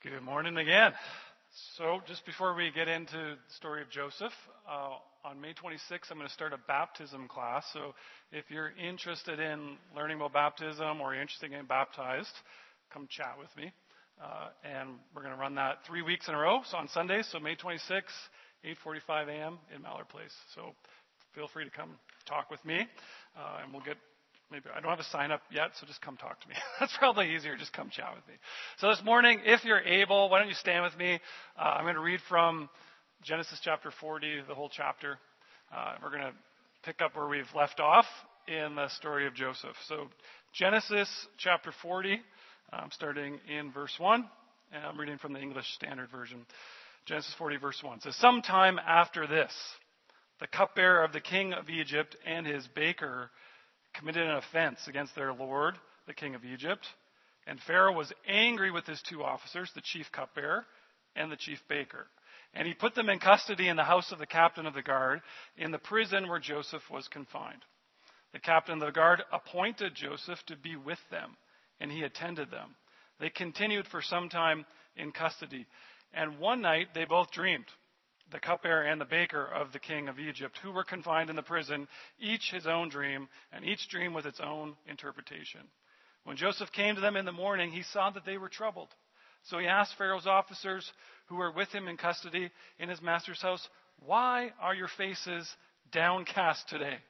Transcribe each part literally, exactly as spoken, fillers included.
Good morning again. So just before we get into the story of Joseph, uh, on May twenty-sixth, I'm going to start a baptism class. So if you're interested in learning about baptism or you're interested in getting baptized, come chat with me. Uh, and we're going to run that three weeks in a row, so on Sundays. So May twenty-sixth, eight forty-five a.m. in Mallard Place. So feel free to come talk with me, uh, and we'll get Maybe I don't have a sign up yet, so just come talk to me. That's probably easier. Just come chat with me. So this morning, if you're able, why don't you stand with me? Uh, I'm going to read from Genesis chapter forty, the whole chapter. Uh, we're going to pick up where we've left off in the story of Joseph. So Genesis chapter forty, I'm starting in verse one, and I'm reading from the English Standard Version. Genesis forty, verse one. It says, "Sometime after this, the cupbearer of the king of Egypt and his baker committed an offense against their lord, the king of Egypt. And Pharaoh was angry with his two officers, the chief cupbearer and the chief baker. And he put them in custody in the house of the captain of the guard, in the prison where Joseph was confined. The captain of the guard appointed Joseph to be with them, and he attended them. They continued for some time in custody. And one night they both dreamed, the cupbearer and the baker of the king of Egypt, who were confined in the prison, each his own dream, and each dream with its own interpretation. When Joseph came to them in the morning, he saw that they were troubled. So he asked Pharaoh's officers who were with him in custody in his master's house, 'Why are your faces downcast today?'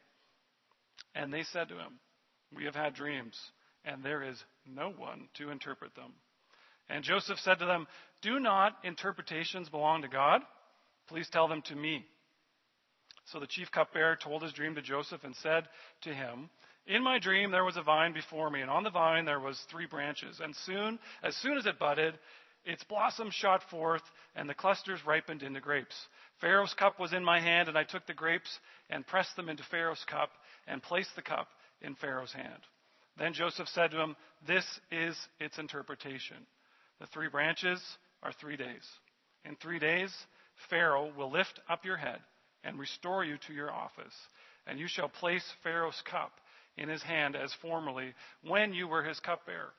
And they said to him, 'We have had dreams, and there is no one to interpret them.' And Joseph said to them, 'Do not interpretations belong to God? Please tell them to me.' So the chief cupbearer told his dream to Joseph and said to him, 'In my dream there was a vine before me, and on the vine there was three branches. And soon, as soon as it budded, its blossoms shot forth, and the clusters ripened into grapes. Pharaoh's cup was in my hand, and I took the grapes and pressed them into Pharaoh's cup and placed the cup in Pharaoh's hand.' Then Joseph said to him, 'This is its interpretation. The three branches are three days. In three days Pharaoh will lift up your head and restore you to your office, and you shall place Pharaoh's cup in his hand as formerly when you were his cupbearer.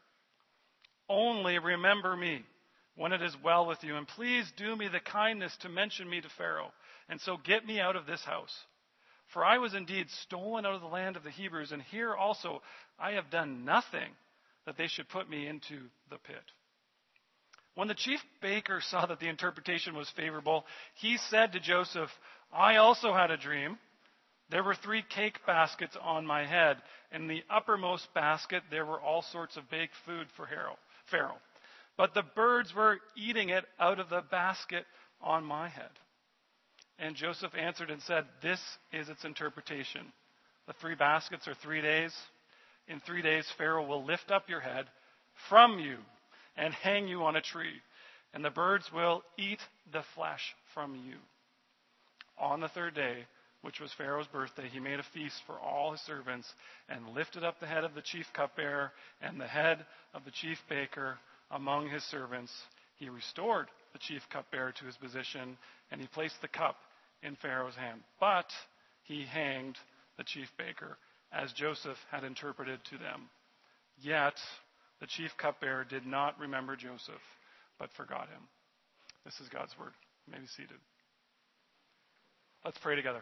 Only remember me when it is well with you, and please do me the kindness to mention me to Pharaoh, and so get me out of this house. For I was indeed stolen out of the land of the Hebrews, and here also I have done nothing that they should put me into the pit.' When the chief baker saw that the interpretation was favorable, he said to Joseph, 'I also had a dream. There were three cake baskets on my head. In the uppermost basket there were all sorts of baked food for Pharaoh. But the birds were eating it out of the basket on my head.' And Joseph answered and said, 'This is its interpretation. The three baskets are three days. In three days Pharaoh will lift up your head from you and hang you on a tree, and the birds will eat the flesh from you. On the third day, which was Pharaoh's birthday, he made a feast for all his servants and lifted up the head of the chief cupbearer and the head of the chief baker among his servants. He restored the chief cupbearer to his position, and he placed the cup in Pharaoh's hand. But he hanged the chief baker, as Joseph had interpreted to them. Yet the chief cupbearer did not remember Joseph, but forgot him." This is God's word. You may be seated. Let's pray together.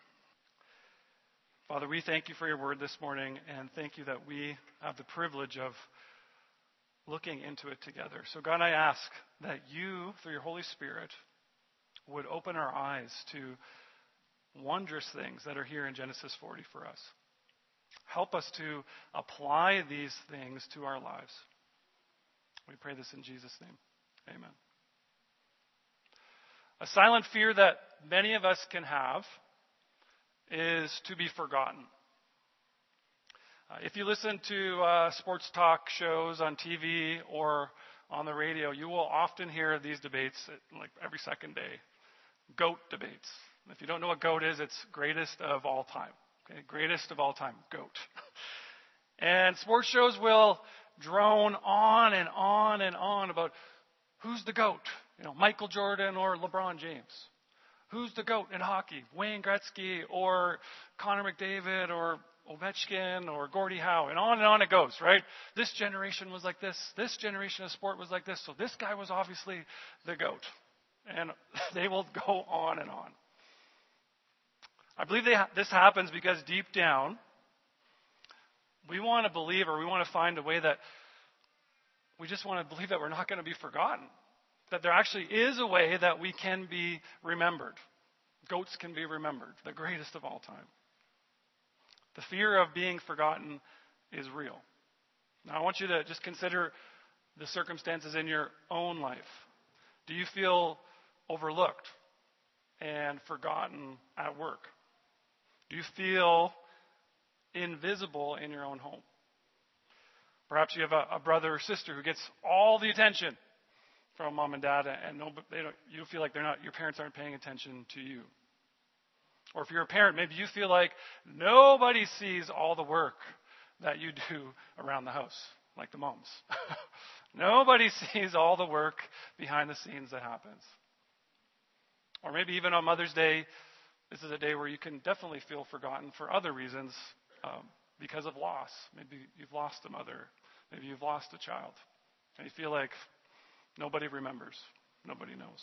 Father, we thank you for your word this morning, and thank you that we have the privilege of looking into it together. So God, I ask that you, through your Holy Spirit, would open our eyes to wondrous things that are here in Genesis forty for us. Help us to apply these things to our lives. We pray this in Jesus' name. Amen. A silent fear that many of us can have is to be forgotten. Uh, if you listen to uh, sports talk shows on T V or on the radio, you will often hear these debates like every second day. GOAT debates. If you don't know what GOAT is, it's greatest of all time. Okay, greatest of all time, GOAT. And sports shows will drone on and on and on about who's the GOAT, you know, Michael Jordan or LeBron James. Who's the GOAT in hockey, Wayne Gretzky or Connor McDavid or Ovechkin or Gordie Howe, and on and on it goes, right? This generation was like this. This generation of sport was like this. So this guy was obviously the GOAT. And they will go on and on. I believe they ha- this happens because deep down, we want to believe, or we want to find a way that we just want to believe that we're not going to be forgotten. That there actually is a way that we can be remembered. Goats can be remembered, the greatest of all time. The fear of being forgotten is real. Now, I want you to just consider the circumstances in your own life. Do you feel overlooked and forgotten at work? Do you feel invisible in your own home? Perhaps you have a, a brother or sister who gets all the attention from mom and dad, and no, they don't, you feel like they're not, your parents aren't paying attention to you. Or if you're a parent, maybe you feel like nobody sees all the work that you do around the house, like the moms. Nobody sees all the work behind the scenes that happens. Or maybe even on Mother's Day, this is a day where you can definitely feel forgotten for other reasons, um, because of loss. Maybe you've lost a mother. Maybe you've lost a child. And you feel like nobody remembers. Nobody knows.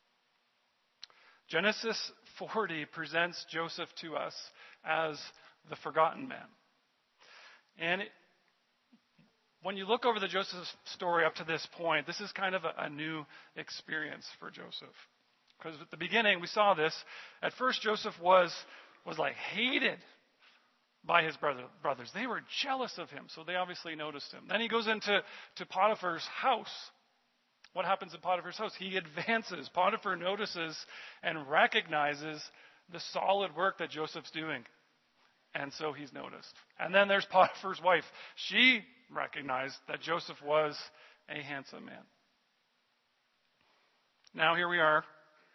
Genesis forty presents Joseph to us as the forgotten man. And it, when you look over the Joseph story up to this point, this is kind of a, a new experience for Joseph. Because at the beginning, we saw this. At first, Joseph was, was like hated by his brother, brothers. They were jealous of him, so they obviously noticed him. Then he goes into to Potiphar's house. What happens in Potiphar's house? He advances. Potiphar notices and recognizes the solid work that Joseph's doing. And so he's noticed. And then there's Potiphar's wife. She recognized that Joseph was a handsome man. Now here we are.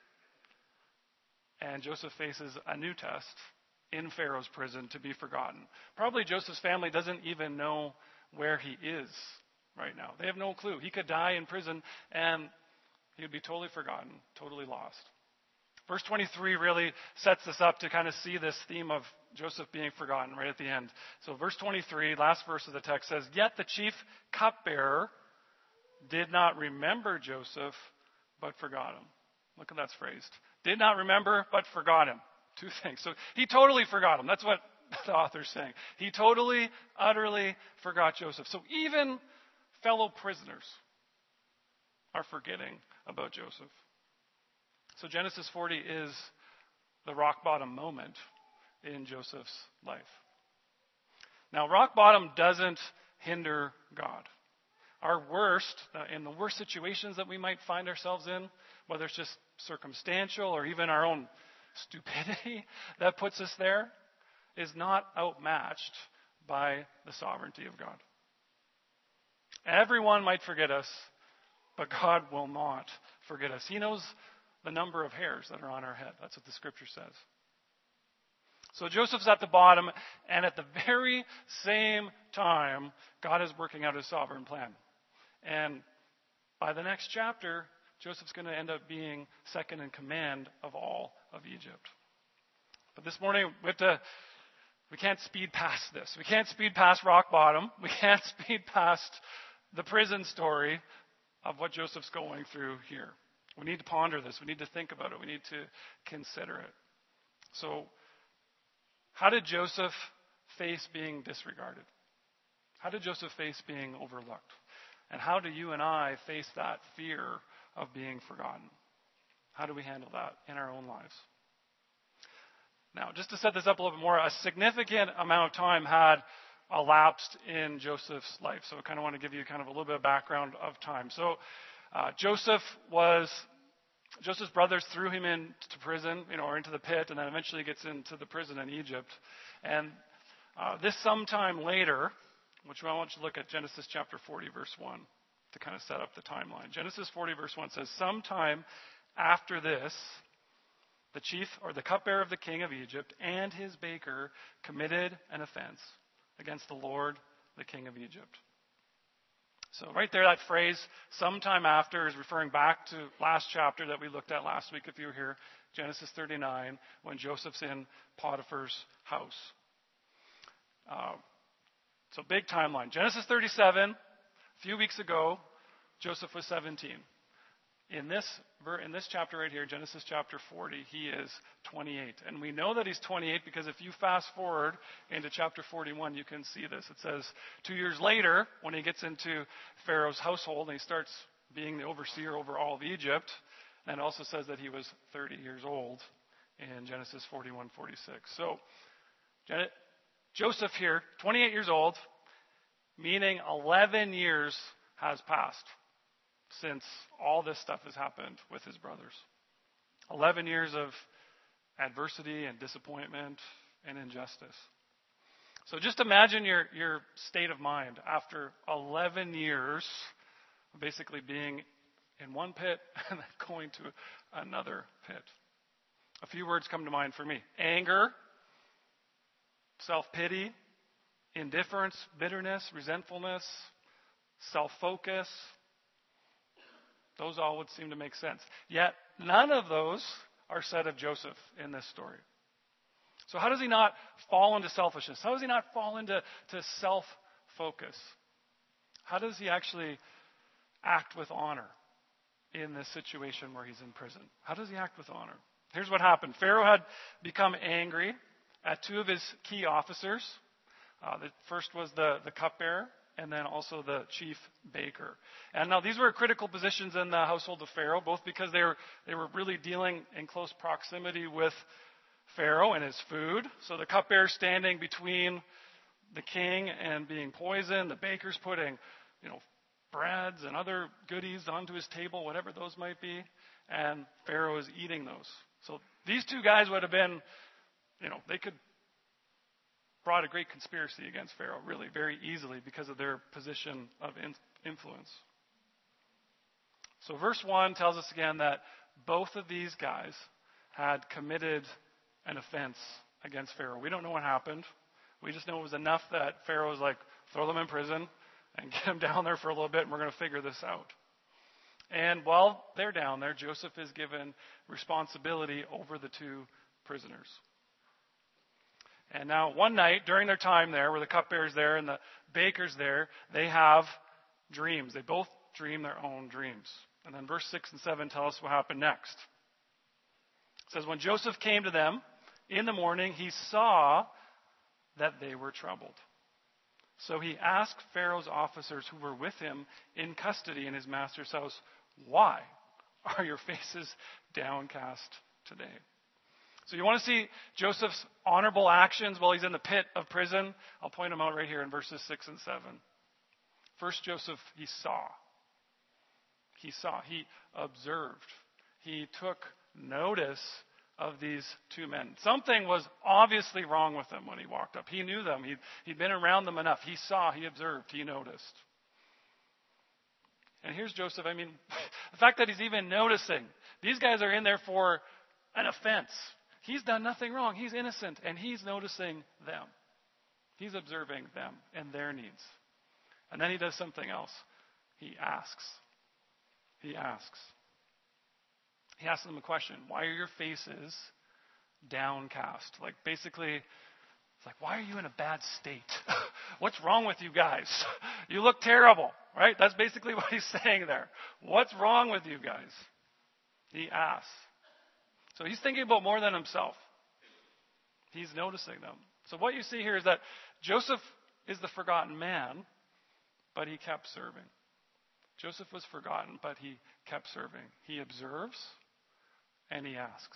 And Joseph faces a new test in Pharaoh's prison to be forgotten. Probably Joseph's family doesn't even know where he is right now. They have no clue. He could die in prison and he would be totally forgotten, totally lost. Verse twenty-three really sets this up to kind of see this theme of Joseph being forgotten right at the end. So verse twenty-three, last verse of the text says, "Yet the chief cupbearer did not remember Joseph, but forgot him." Look at that's phrased. Did not remember, but forgot him. Two things. So he totally forgot him. That's what the author's saying. He totally, utterly forgot Joseph. So even fellow prisoners are forgetting about Joseph. So Genesis forty is the rock bottom moment in Joseph's life. Now, rock bottom doesn't hinder God. Our worst, uh, in the worst situations that we might find ourselves in, whether it's just circumstantial or even our own stupidity that puts us there, is not outmatched by the sovereignty of God. Everyone might forget us, but God will not forget us. He knows the number of hairs that are on our head. That's what the scripture says. So Joseph's at the bottom, and at the very same time, God is working out his sovereign plan. And by the next chapter, Joseph's going to end up being second in command of all of Egypt. But this morning, we have to, we can't speed past this. We can't speed past rock bottom. We can't speed past the prison story of what Joseph's going through here. We need to ponder this. We need to think about it. We need to consider it. So, how did Joseph face being disregarded? How did Joseph face being overlooked? And how do you and I face that fear of being forgotten? How do we handle that in our own lives? Now, just to set this up a little bit more, a significant amount of time had elapsed in Joseph's life. So I kind of want to give you kind of a little bit of background of time. So uh, Joseph was, Joseph's brothers threw him into prison, you know, or into the pit, and then eventually gets into the prison in Egypt. And uh, this sometime later, which I want you to look at Genesis chapter forty, verse one, to kind of set up the timeline. Genesis forty, verse one says, "Sometime after this, the chief or the cupbearer of the king of Egypt and his baker committed an offense against the Lord, the king of Egypt." So right there, that phrase, "sometime after," is referring back to last chapter that we looked at last week, if you were here, Genesis thirty-nine, when Joseph's in Potiphar's house. Uh, so big timeline. Genesis thirty-seven, a few weeks ago, Joseph was seventeen. In this, in this chapter right here, Genesis chapter forty, he is twenty-eight. And we know that he's twenty-eight because if you fast forward into chapter forty-one, you can see this. It says two years later, when he gets into Pharaoh's household and he starts being the overseer over all of Egypt, and it also says that he was thirty years old in Genesis forty-one forty-six. So Joseph here, twenty-eight years old, meaning eleven years has passed since all this stuff has happened with his brothers. eleven years of adversity and disappointment and injustice. So just imagine your, your state of mind after eleven years of basically being in one pit and then going to another pit. A few words come to mind for me. Anger, self-pity, indifference, bitterness, resentfulness, self-focus. Those all would seem to make sense. Yet, none of those are said of Joseph in this story. So how does he not fall into selfishness? How does he not fall into to self-focus? How does he actually act with honor in this situation where he's in prison? How does he act with honor? Here's what happened. Pharaoh had become angry at two of his key officers. Uh, the first was the, the cupbearer, and then also the chief baker. And now these were critical positions in the household of Pharaoh, both because they were, they were really dealing in close proximity with Pharaoh and his food. So the cupbearer standing between the king and being poisoned, the baker's putting, you know, breads and other goodies onto his table, whatever those might be, and Pharaoh is eating those. So these two guys would have been, you know, they could brought a great conspiracy against Pharaoh, really, very easily because of their position of in- influence. So verse one tells us again that both of these guys had committed an offense against Pharaoh. We don't know what happened. We just know it was enough that Pharaoh was like, throw them in prison and get them down there for a little bit, and we're going to figure this out. And while they're down there, Joseph is given responsibility over the two prisoners. And now one night during their time there, where the cupbearer's there and the baker's there, they have dreams. They both dream their own dreams. And then verse six and seven tell us what happened next. It says, when Joseph came to them in the morning, he saw that they were troubled. So he asked Pharaoh's officers who were with him in custody in his master's house, why are your faces downcast today? So you want to see Joseph's honorable actions while he's in the pit of prison? I'll point them out right here in verses six and seven. First, Joseph, he saw. He saw. He observed. He took notice of these two men. Something was obviously wrong with them when he walked up. He knew them. He'd, he'd been around them enough. He saw, he observed, he noticed. And here's Joseph. I mean, the fact that he's even noticing. These guys are in there for an offense. He's done nothing wrong. He's innocent, and he's noticing them. He's observing them and their needs. And then he does something else. He asks. He asks. He asks them a question. Why are your faces downcast? Like, basically, it's like, why are you in a bad state? What's wrong with you guys? You look terrible, right? That's basically what he's saying there. What's wrong with you guys? He asks. So he's thinking about more than himself. He's noticing them. So what you see here is that Joseph is the forgotten man, but he kept serving. Joseph was forgotten, but he kept serving. He observes and he asks.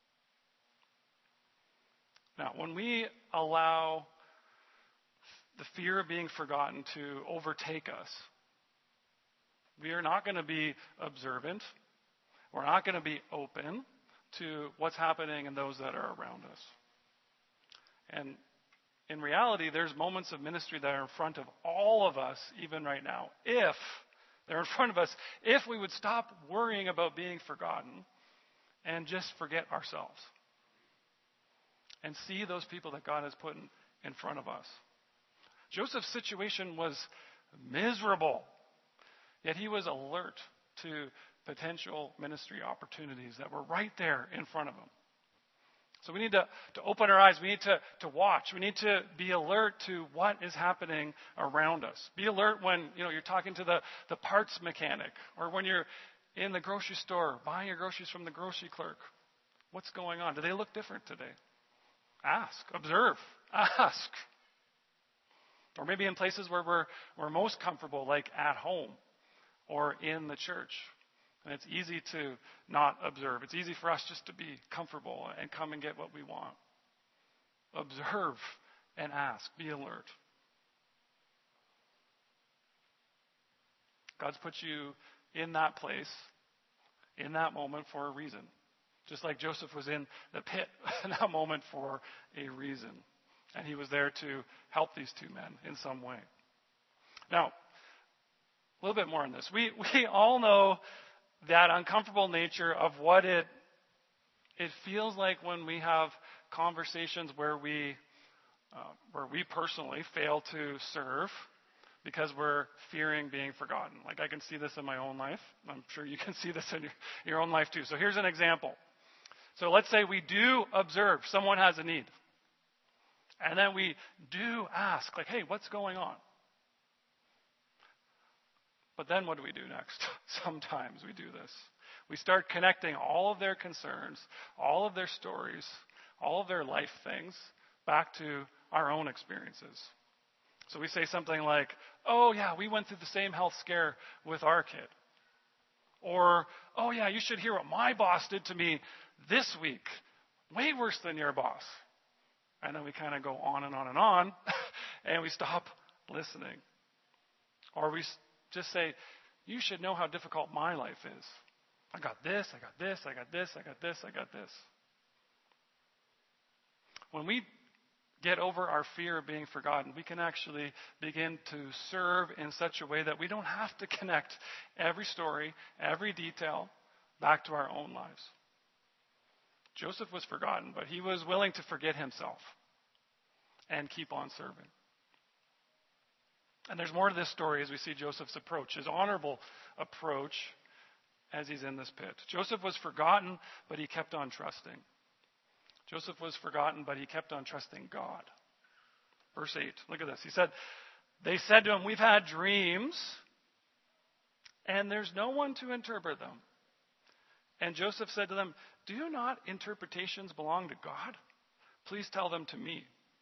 Now, when we allow the fear of being forgotten to overtake us, we are not going to be observant. We're not going to be open to what's happening in those that are around us. And in reality, there's moments of ministry that are in front of all of us, even right now. If they're in front of us, if we would stop worrying about being forgotten and just forget ourselves and see those people that God has put in, in front of us. Joseph's situation was miserable, yet he was alert to potential ministry opportunities that were right there in front of him. So we need to, to open our eyes. We need to, to watch. We need to be alert to what is happening around us. Be alert when, you know, you're talking to the, the parts mechanic, or when you're in the grocery store buying your groceries from the grocery clerk. What's going on? Do they look different today? Ask. Observe. Ask. Or maybe in places where we're, we're most comfortable, like at home or in the church. And it's easy to not observe. It's easy for us just to be comfortable and come and get what we want. Observe and ask. Be alert. God's put you in that place, in that moment for a reason. Just like Joseph was in the pit in that moment for a reason. And he was there to help these two men in some way. Now, a little bit more on this. We we all know that uncomfortable nature of what it it feels like when we have conversations where we uh, where we personally fail to serve because we're fearing being forgotten. Like I can see this in my own life. I'm sure you can see this in your, your own life too. So here's an example. So let's say we do observe someone has a need. And then we do ask, like, hey, what's going on? But then what do we do next? Sometimes we do this. We start connecting all of their concerns, all of their stories, all of their life things back to our own experiences. So we say something like, oh, yeah, we went through the same health scare with our kid. Or, oh, yeah, you should hear what my boss did to me this week. Way worse than your boss. And then we kind of go on and on and on, and we stop listening. Or we just say, you should know how difficult my life is. I got this, I got this, I got this, I got this, I got this. When we get over our fear of being forgotten, we can actually begin to serve in such a way that we don't have to connect every story, every detail back to our own lives. Joseph was forgotten, but he was willing to forget himself and keep on serving. And there's more to this story as we see Joseph's approach, his honorable approach as he's in this pit. Joseph was forgotten, but he kept on trusting. Joseph was forgotten, but he kept on trusting God. Verse eight, look at this. He said, they said to him, we've had dreams, and there's no one to interpret them. And Joseph said to them, do not interpretations belong to God? Please tell them to me.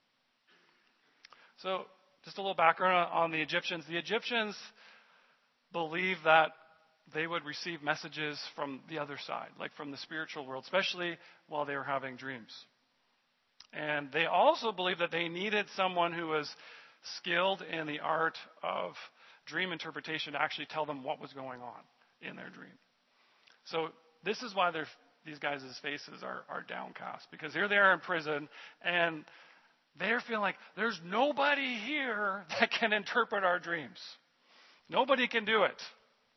So, just a little background on the Egyptians. The Egyptians believed that they would receive messages from the other side, like from the spiritual world, especially while they were having dreams. And they also believed that they needed someone who was skilled in the art of dream interpretation to actually tell them what was going on in their dream. So this is why these guys' faces are, are downcast, because here they are in prison, and they're feeling like there's nobody here that can interpret our dreams. Nobody can do it.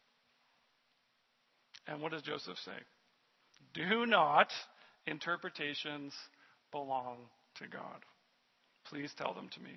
And what does Joseph say? Do not interpretations belong to God. Please tell them to me.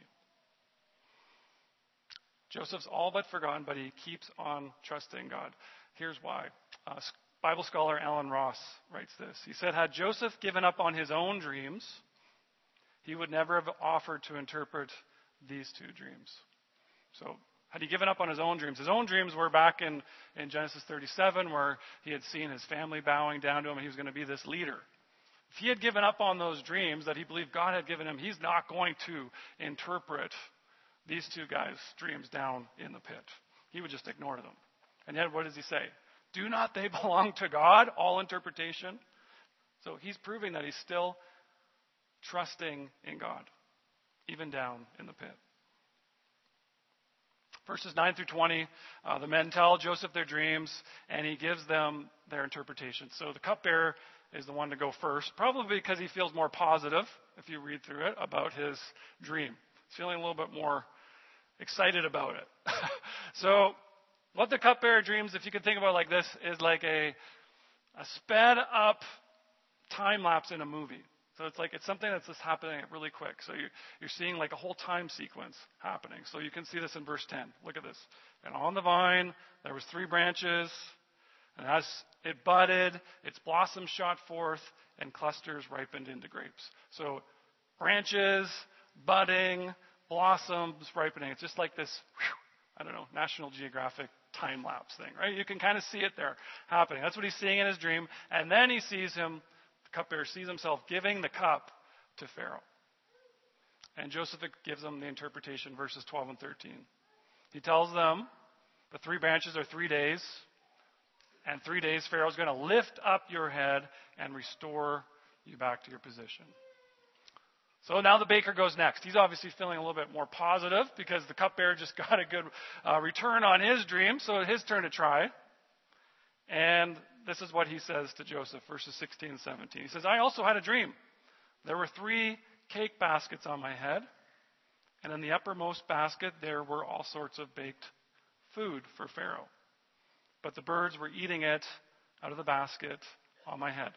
Joseph's all but forgotten, but he keeps on trusting God. Here's why. Uh, Bible scholar Alan Ross writes this. He said, had Joseph given up on his own dreams, he would never have offered to interpret these two dreams. So, had he given up on his own dreams? His own dreams were back in, in Genesis thirty-seven, where he had seen his family bowing down to him and he was going to be this leader. If he had given up on those dreams that he believed God had given him, he's not going to interpret these two guys' dreams down in the pit. He would just ignore them. And yet, what does he say? Do not they belong to God, all interpretation? So he's proving that he's still trusting in God, even down in the pit. Verses nine through twenty, uh, the men tell Joseph their dreams, and he gives them their interpretation. So the cupbearer is the one to go first, probably because he feels more positive, if you read through it, about his dream. He's feeling a little bit more excited about it. So what the cupbearer dreams, if you could think about it like this, is like a, a sped up time lapse in a movie. So it's like it's something that's just happening really quick. So you're, you're seeing like a whole time sequence happening. So you can see this in verse ten. Look at this. And on the vine, there was three branches. And as it budded, its blossoms shot forth, and clusters ripened into grapes. So branches, budding, blossoms, ripening. It's just like this, whew, I don't know, National Geographic time-lapse thing, right? You can kind of see it there happening. That's what he's seeing in his dream. And then he sees him, the cupbearer sees himself giving the cup to Pharaoh. And Joseph gives them the interpretation, verses twelve and thirteen. He tells them the three branches are three days, and three days Pharaoh's going to lift up your head and restore you back to your position. So now the baker goes next. He's obviously feeling a little bit more positive because the cupbearer just got a good uh, return on his dream, so it's his turn to try. And this is what he says to Joseph, verses sixteen and seventeen. He says, I also had a dream. There were three cake baskets on my head, and in the uppermost basket there were all sorts of baked food for Pharaoh. But the birds were eating it out of the basket on my head.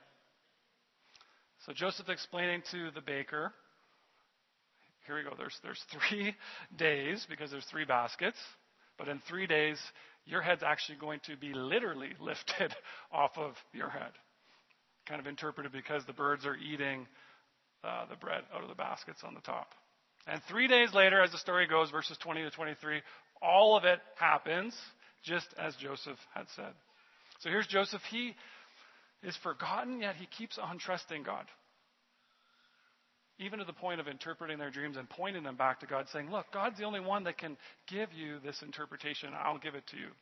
So Joseph explaining to the baker, here we go, there's, there's three days, because there's three baskets, but in three days, your head's actually going to be literally lifted off of your head. Kind of interpreted because the birds are eating uh, the bread out of the baskets on the top. And three days later, as the story goes, verses twenty to twenty-three, all of it happens just as Joseph had said. So here's Joseph. He is forgotten, yet he keeps on trusting God. Even to the point of interpreting their dreams and pointing them back to God, saying, look, God's the only one that can give you this interpretation. I'll give it to you.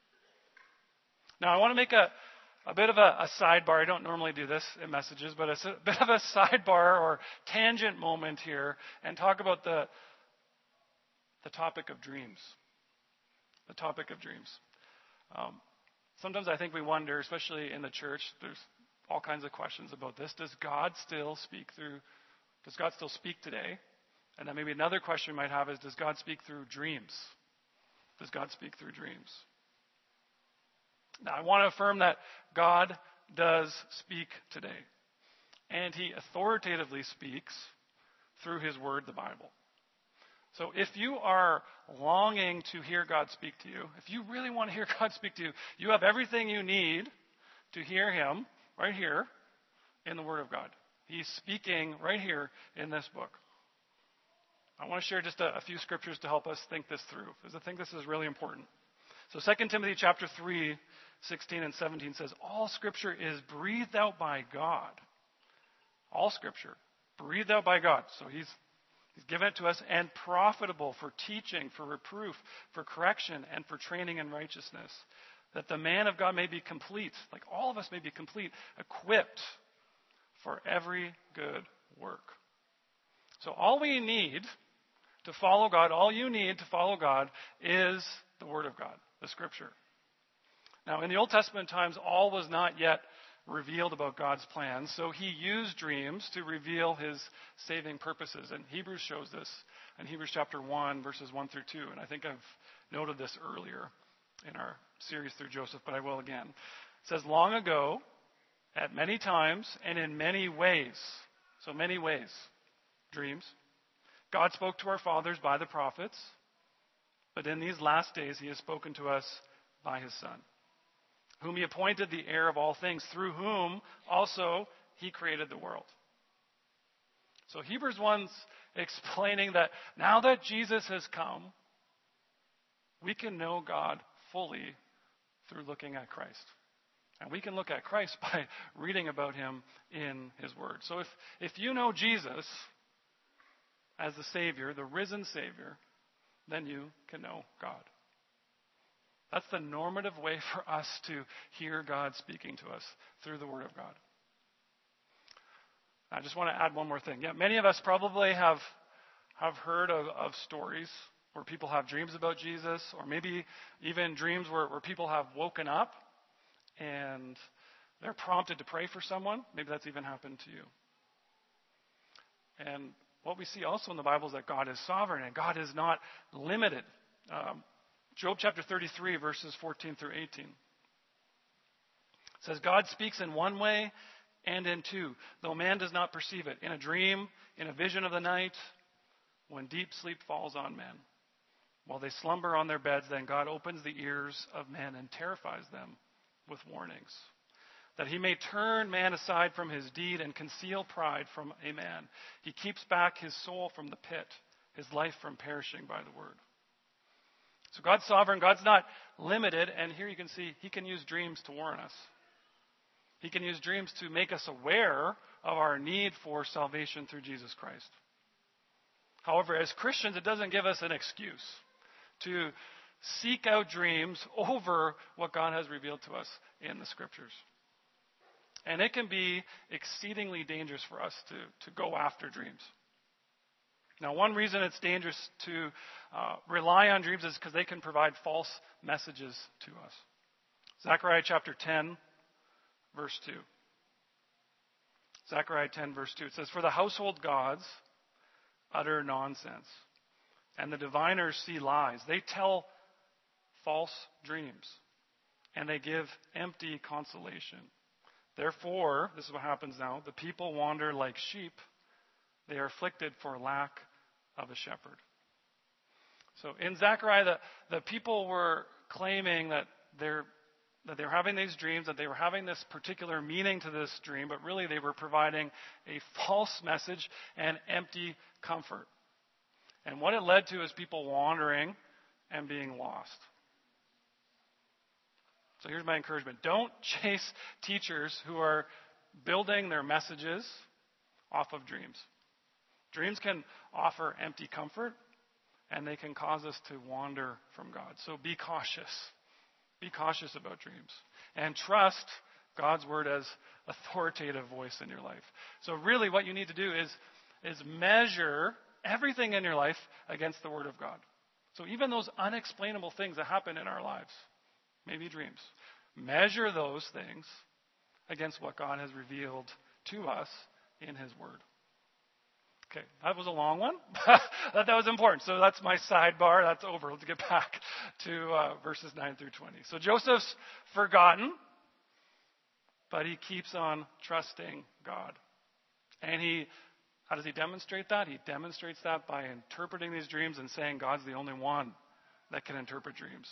Now, I want to make a, a bit of a, a sidebar. I don't normally do this in messages, but it's a bit of a sidebar or tangent moment here and talk about the, the topic of dreams. The topic of dreams. Um, sometimes I think we wonder, especially in the church, there's all kinds of questions about this. Does God still speak through Does God still speak today? And then maybe another question we might have is, does God speak through dreams? Does God speak through dreams? Now, I want to affirm that God does speak today. And he authoritatively speaks through his word, the Bible. So if you are longing to hear God speak to you, if you really want to hear God speak to you, you have everything you need to hear him right here in the Word of God. He's speaking right here in this book. I want to share just a, a few scriptures to help us think this through, because I think this is really important. So Second Timothy chapter three, sixteen and seventeen says, all Scripture is breathed out by God. All Scripture, breathed out by God. So he's, he's given it to us, and profitable for teaching, for reproof, for correction, and for training in righteousness, that the man of God may be complete, like all of us may be complete, equipped for every good work. So all we need to follow God, all you need to follow God is the Word of God, the Scripture. Now, in the Old Testament times, all was not yet revealed about God's plans, so he used dreams to reveal his saving purposes. And Hebrews shows this in Hebrews chapter one, verses one through two. And I think I've noted this earlier in our series through Joseph, but I will again. It says, long ago, at many times and in many ways, so many ways, dreams, God spoke to our fathers by the prophets, but in these last days he has spoken to us by his Son, whom he appointed the heir of all things, through whom also he created the world. So Hebrews one's explaining that now that Jesus has come, we can know God fully through looking at Christ. And we can look at Christ by reading about him in his word. So if, if you know Jesus as the Savior, the risen Savior, then you can know God. That's the normative way for us to hear God speaking to us, through the Word of God. I just want to add one more thing. Yeah, many of us probably have, have heard of, of stories where people have dreams about Jesus, or maybe even dreams where, where people have woken up and they're prompted to pray for someone. Maybe that's even happened to you. And what we see also in the Bible is that God is sovereign and God is not limited. Um, Job chapter thirty-three, verses fourteen through eighteen. It says, God speaks in one way and in two, though man does not perceive it. In a dream, in a vision of the night, when deep sleep falls on men. While they slumber on their beds, then God opens the ears of men and terrifies them with warnings. that he may turn man aside from his deed and conceal pride from a man. He keeps back his soul from the pit, his life from perishing by the word. So God's sovereign. God's not limited. And here you can see he can use dreams to warn us. He can use dreams to make us aware of our need for salvation through Jesus Christ. However, as Christians, it doesn't give us an excuse to seek out dreams over what God has revealed to us in the Scriptures. And it can be exceedingly dangerous for us to, to go after dreams. Now, one reason it's dangerous to uh, rely on dreams is because they can provide false messages to us. Zechariah chapter ten, verse two. Zechariah ten, verse two. It says, "For the household gods utter nonsense, and the diviners see lies. They tell false dreams, and they give empty consolation. Therefore," this is what happens now, "the people wander like sheep. They are afflicted for lack of a shepherd." So in Zechariah, the, the people were claiming that they're that they were having these dreams, that they were having this particular meaning to this dream, but really they were providing a false message and empty comfort. And what it led to is people wandering and being lost. So here's my encouragement. Don't chase teachers who are building their messages off of dreams. Dreams can offer empty comfort, and they can cause us to wander from God. So be cautious. Be cautious about dreams. And trust God's word as authoritative voice in your life. So really what you need to do is, is measure everything in your life against the word of God. So even those unexplainable things that happen in our lives, maybe dreams, measure those things against what God has revealed to us in his word. Okay, that was a long one. that, that was important. So that's my sidebar. That's over. Let's get back to uh, verses nine through twenty. So Joseph's forgotten, but he keeps on trusting God. And he, how does he demonstrate that? He demonstrates that by interpreting these dreams and saying God's the only one that can interpret dreams.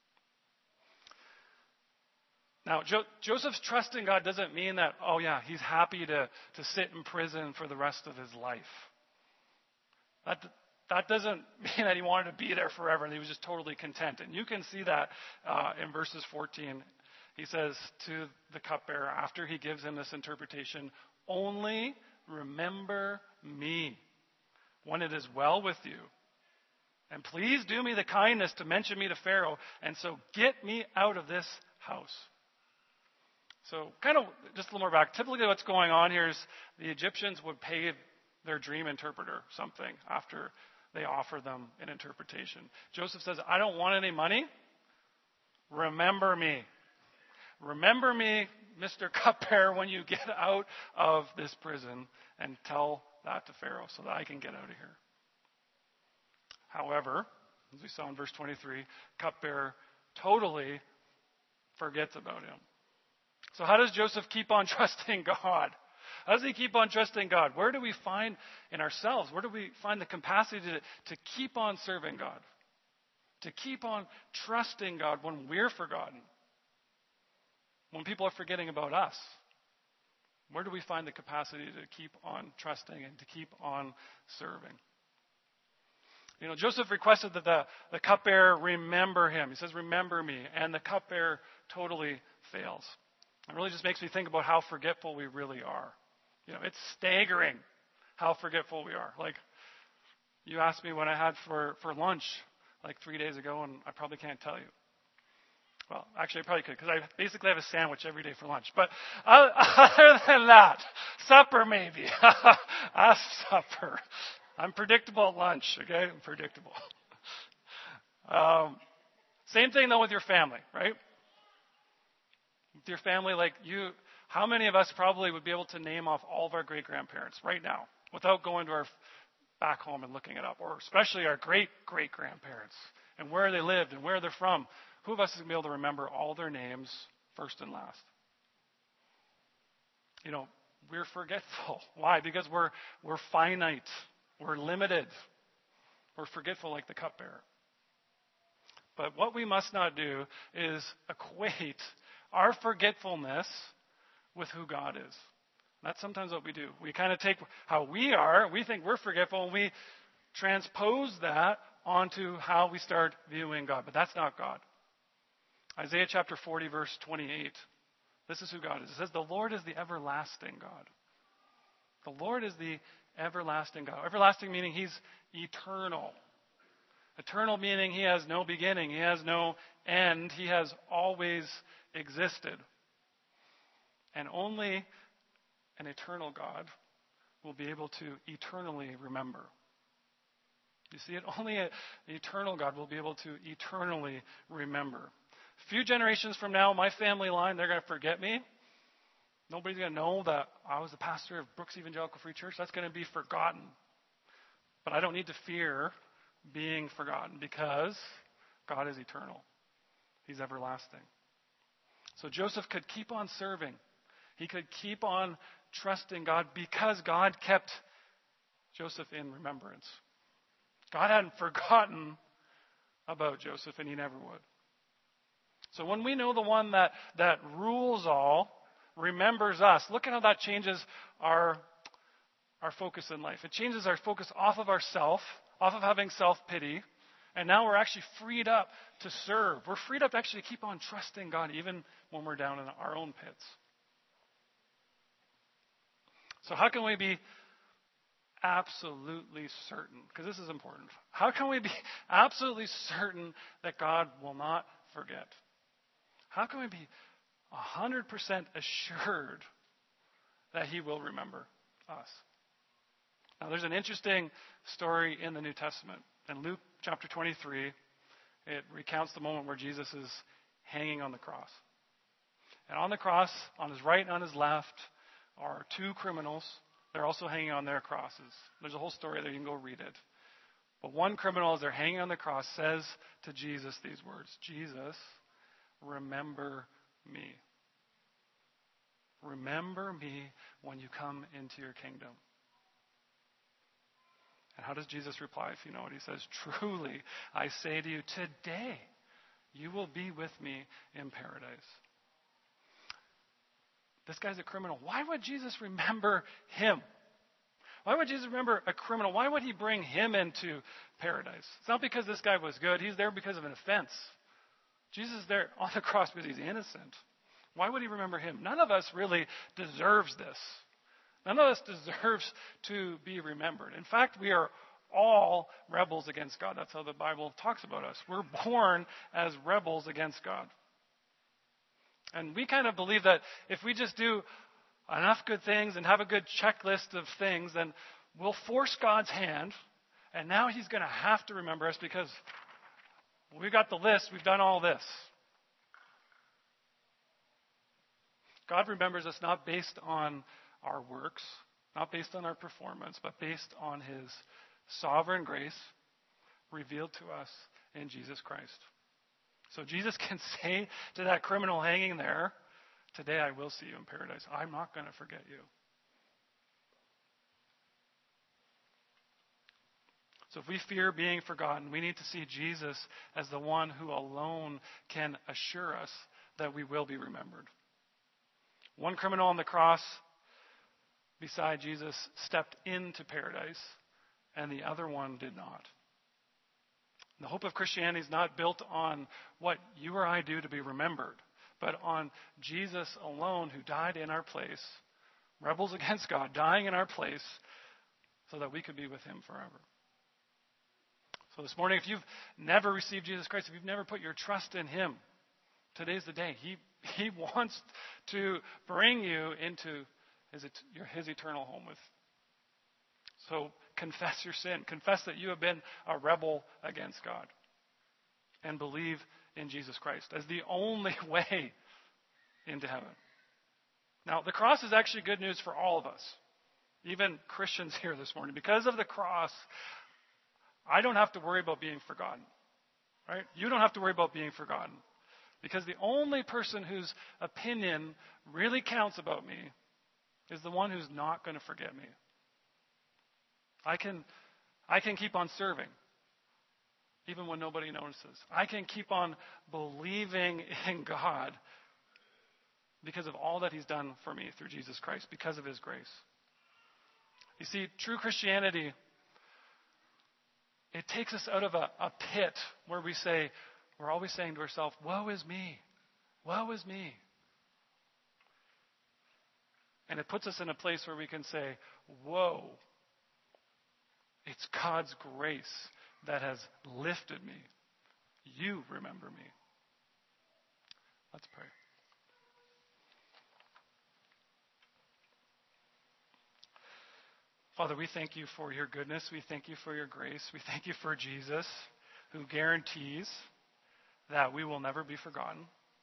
Now, jo- Joseph's trust in God doesn't mean that, oh yeah, he's happy to, to sit in prison for the rest of his life. That, that doesn't mean that he wanted to be there forever and he was just totally content. And you can see that uh, in verses fourteen. He says to the cupbearer, after he gives him this interpretation, "Only remember me when it is well with you. And please do me the kindness to mention me to Pharaoh, and so get me out of this house." So kind of just a little more back. Typically what's going on here is the Egyptians would pay their dream interpreter something after they offer them an interpretation. Joseph says, "I don't want any money. Remember me. Remember me, Mister Cupbearer, when you get out of this prison, and tell that to Pharaoh so that I can get out of here." However, as we saw in verse twenty-three, Cupbearer totally forgets about him. So how does Joseph keep on trusting God? How does he keep on trusting God? Where do we find in ourselves, where do we find the capacity to, to keep on serving God? To keep on trusting God when we're forgotten? When people are forgetting about us? Where do we find the capacity to keep on trusting and to keep on serving? You know, Joseph requested that the, the cupbearer remember him. He says, "Remember me." And the cupbearer totally fails. It really just makes me think about how forgetful we really are. You know, it's staggering how forgetful we are. Like, you asked me what I had for, for lunch like three days ago, and I probably can't tell you. Well, actually, I probably could, because I basically have a sandwich every day for lunch. But other than that, supper maybe. Ask supper. I'm predictable at lunch, okay? I'm predictable. Um, same thing, though, with your family, right? With your family, like you, how many of us probably would be able to name off all of our great-grandparents right now without going to our back home and looking it up, or especially our great-great-grandparents and where they lived and where they're from? Who of us is going to be able to remember all their names first and last? You know, we're forgetful. Why? Because we're we're finite. We're limited. We're forgetful like the cupbearer. But what we must not do is equate our forgetfulness with who God is. That's sometimes what we do. We kind of take how we are, we think we're forgetful, and we transpose that onto how we start viewing God. But that's not God. Isaiah chapter forty, verse twenty-eight. This is who God is. It says, the Lord is the everlasting God. The Lord is the everlasting God. Everlasting meaning he's eternal. Eternal meaning he has no beginning. He has no end. He has always existed. And only an eternal God will be able to eternally remember. You see it? Only an eternal God will be able to eternally remember. A few generations from now, my family line, they're going to forget me. Nobody's going to know that I was the pastor of Brooks Evangelical Free Church. That's going to be forgotten. But I don't need to fear being forgotten because God is eternal. He's everlasting. So Joseph could keep on serving. He could keep on trusting God because God kept Joseph in remembrance. God hadn't forgotten about Joseph, and he never would. So when we know the one that, that rules all, remembers us, look at how that changes our, our focus in life. It changes our focus off of ourself, off of having self-pity, and now we're actually freed up to serve. We're freed up actually to keep on trusting God even when we're down in our own pits. So how can we be absolutely certain? Because this is important. How can we be absolutely certain that God will not forget? How can we be one hundred percent assured that he will remember us? Now, there's an interesting story in the New Testament. In Luke chapter twenty-three, it recounts the moment where Jesus is hanging on the cross. And on the cross, on his right and on his left, are two criminals. They're also hanging on their crosses. There's a whole story there. You can go read it. But one criminal, as they're hanging on the cross, says to Jesus these words, Jesus, remember me. Remember me when you come into your kingdom. And how does Jesus reply, if you know what he says? Truly, I say to you, today you will be with me in paradise. This guy's a criminal. Why would Jesus remember him? Why would Jesus remember a criminal? Why would he bring him into paradise? It's not because this guy was good. He's there because of an offense. Jesus is there on the cross because he's innocent. Why would he remember him? None of us really deserves this. None of us deserves to be remembered. In fact, we are all rebels against God. That's how the Bible talks about us. We're born as rebels against God. And we kind of believe that if we just do enough good things and have a good checklist of things, then we'll force God's hand, and now he's going to have to remember us because we've got the list, we've done all this. God remembers us not based on our works, not based on our performance, but based on his sovereign grace revealed to us in Jesus Christ. So Jesus can say to that criminal hanging there, today I will see you in paradise. I'm not going to forget you. So if we fear being forgotten, we need to see Jesus as the one who alone can assure us that we will be remembered. One criminal on the cross beside Jesus stepped into paradise, and the other one did not. The hope of Christianity is not built on what you or I do to be remembered, but on Jesus alone who died in our place, rebels against God, dying in our place, so that we could be with him forever. So this morning, if you've never received Jesus Christ, if you've never put your trust in him, today's the day. He, he wants to bring you into his, your, his eternal home with. So confess your sin. Confess that you have been a rebel against God. And believe in Jesus Christ as the only way into heaven. Now, the cross is actually good news for all of us. Even Christians here this morning. Because of the cross, I don't have to worry about being forgotten. Right? You don't have to worry about being forgotten. Because the only person whose opinion really counts about me is the one who's not going to forget me. I can, I can keep on serving, even when nobody notices. I can keep on believing in God, because of all that he's done for me through Jesus Christ, because of his grace. You see, true Christianity, it takes us out of a, a pit where we say, we're always saying to ourselves, woe is me, woe is me. And it puts us in a place where we can say, whoa, it's God's grace that has lifted me. You remember me. Let's pray. Father, we thank you for your goodness. We thank you for your grace. We thank you for Jesus, who guarantees that we will never be forgotten.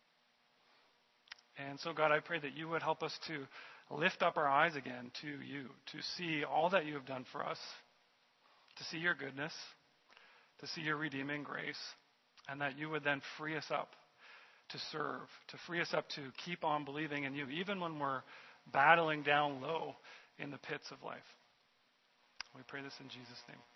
And so, God, I pray that you would help us to lift up our eyes again to you, to see all that you have done for us, to see your goodness, to see your redeeming grace, and that you would then free us up to serve, to free us up to keep on believing in you, even when we're battling down low in the pits of life. We pray this in Jesus' name.